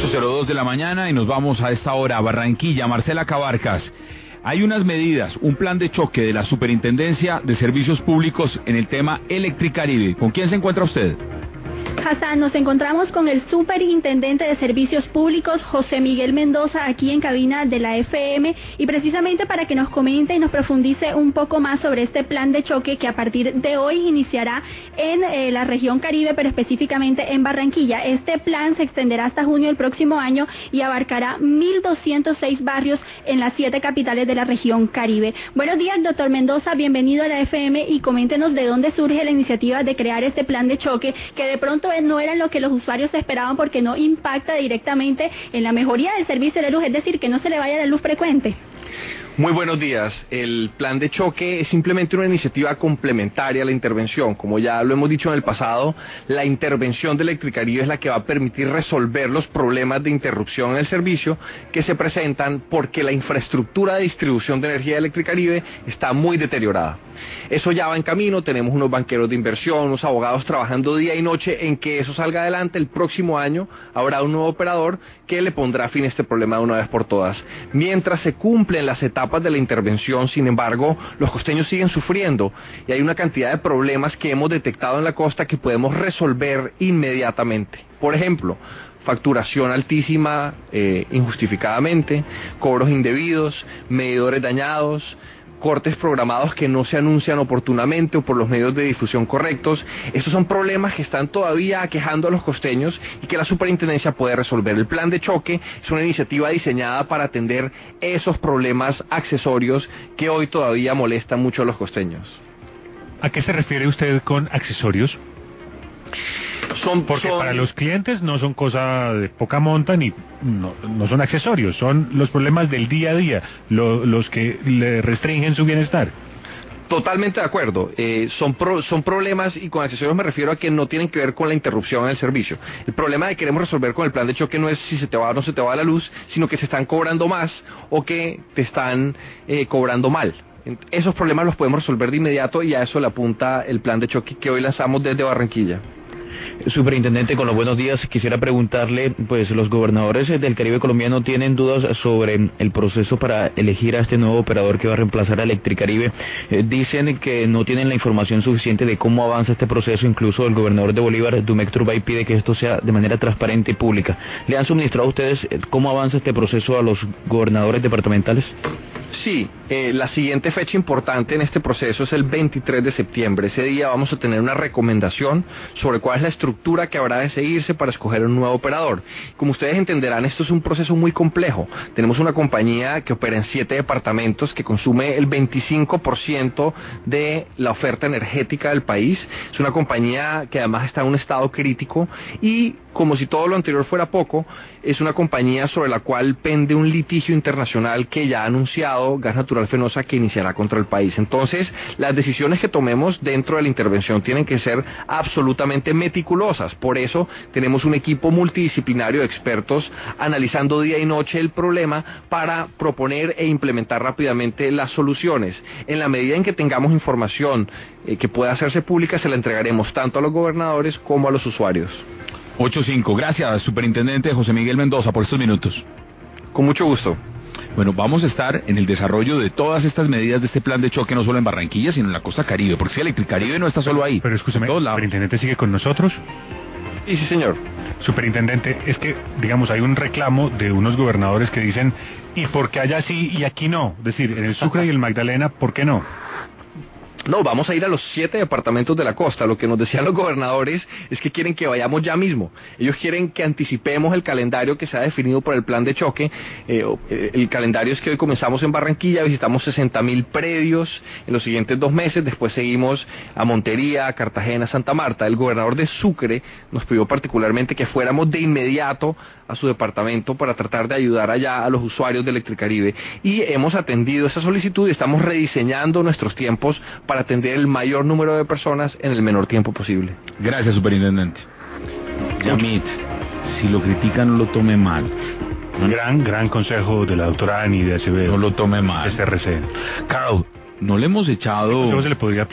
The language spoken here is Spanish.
8:02 de la mañana y nos vamos a esta hora a Barranquilla. Marcela Cabarcas, hay unas medidas, un plan de choque de la Superintendencia de Servicios Públicos en el tema Electricaribe. ¿Con quién se encuentra usted? Hassan, nos encontramos con el Superintendente de Servicios Públicos, José Miguel Mendoza, aquí en cabina de la FM, y precisamente para que nos comente y nos profundice un poco más sobre este plan de choque que a partir de hoy iniciará en la región Caribe, pero específicamente en Barranquilla. Este plan se extenderá hasta junio del próximo año y abarcará 1.206 barrios en las 7 capitales de la región Caribe. Buenos días, doctor Mendoza, bienvenido a la FM y coméntenos de dónde surge la iniciativa de crear este plan de choque, que de pronto no eran lo que los usuarios esperaban porque no impacta directamente en la mejoría del servicio de luz, es decir, que no se le vaya la luz frecuente. Muy buenos días. El plan de choque es simplemente una iniciativa complementaria a la intervención. Como ya lo hemos dicho en el pasado, la intervención de Electricaribe es la que va a permitir resolver los problemas de interrupción en el servicio que se presentan porque la infraestructura de distribución de energía de Electricaribe está muy deteriorada. Eso ya va en camino, tenemos unos banqueros de inversión, unos abogados trabajando día y noche en que eso salga adelante. El próximo año habrá un nuevo operador que le pondrá fin a este problema de una vez por todas. Mientras se cumplen las etapas de la intervención, sin embargo, los costeños siguen sufriendo y hay una cantidad de problemas que hemos detectado en la costa que podemos resolver inmediatamente. Por ejemplo, facturación altísima injustificadamente, cobros indebidos, medidores dañados, cortes programados que no se anuncian oportunamente o por los medios de difusión correctos. Estos son problemas que están todavía aquejando a los costeños y que la superintendencia puede resolver. El plan de choque es una iniciativa diseñada para atender esos problemas accesorios que hoy todavía molestan mucho a los costeños. ¿A qué se refiere usted con accesorios? Porque para los clientes no son cosa de poca monta ni no son accesorios, son los problemas del día a día, los que le restringen su bienestar. Totalmente de acuerdo, son problemas, y con accesorios me refiero a que no tienen que ver con la interrupción en el servicio. El problema que queremos resolver con el plan de choque no es si se te va o no se te va la luz, sino que se están cobrando más o que te están cobrando mal. Esos problemas los podemos resolver de inmediato y a eso le apunta el plan de choque que hoy lanzamos desde Barranquilla. Superintendente, con los buenos días, quisiera preguntarle, pues los gobernadores del Caribe colombiano tienen dudas sobre el proceso para elegir a este nuevo operador que va a reemplazar a Electricaribe. Dicen que no tienen la información suficiente de cómo avanza este proceso, incluso el gobernador de Bolívar, Dumec Turbay, pide que esto sea de manera transparente y pública. ¿Le han suministrado a ustedes cómo avanza este proceso a los gobernadores departamentales? Sí, la siguiente fecha importante en este proceso es el 23 de septiembre. Ese día vamos a tener una recomendación sobre cuál es la estructura que habrá de seguirse para escoger un nuevo operador. Como ustedes entenderán, esto es un proceso muy complejo. Tenemos una compañía que opera en 7 departamentos, que consume el 25% de la oferta energética del país. Es una compañía que además está en un estado crítico y, como si todo lo anterior fuera poco, es una compañía sobre la cual pende un litigio internacional que ya ha anunciado Gas Natural Fenosa que iniciará contra el país. Entonces, las decisiones que tomemos dentro de la intervención tienen que ser absolutamente meticulosas. Por eso, tenemos un equipo multidisciplinario de expertos analizando día y noche el problema para proponer e implementar rápidamente las soluciones. En la medida en que tengamos información que pueda hacerse pública, se la entregaremos tanto a los gobernadores como a los usuarios. 8:05. Gracias, Superintendente José Miguel Mendoza, por estos minutos. Con mucho gusto. Bueno, vamos a estar en el desarrollo de todas estas medidas de este plan de choque, no solo en Barranquilla, sino en la costa Caribe, porque si Electricaribe no está solo ahí. Pero escúcheme, ¿el superintendente sigue con nosotros? Sí, señor. Superintendente, es que, digamos, hay un reclamo de unos gobernadores que dicen, ¿y por qué allá sí y aquí no? Es decir, en el Sucre y el Magdalena, ¿por qué no? No, vamos a ir a los 7 departamentos de la costa. Lo que nos decían los gobernadores es que quieren que vayamos ya mismo. Ellos quieren que anticipemos el calendario que se ha definido por el plan de choque. El calendario es que hoy comenzamos en Barranquilla, visitamos 60.000 predios en los siguientes 2 meses, después seguimos a Montería, a Cartagena, Santa Marta. El gobernador de Sucre nos pidió particularmente que fuéramos de inmediato a su departamento para tratar de ayudar allá a los usuarios de Electricaribe. Y hemos atendido esa solicitud y estamos rediseñando nuestros tiempos para atender el mayor número de personas en el menor tiempo posible. Gracias, Superintendente. Yamit, si lo critican no lo tome mal. Gran consejo de la doctora Ani de ACB. No lo tome mal. SRC. Carl, no le hemos echado... ¿Cómo se le podría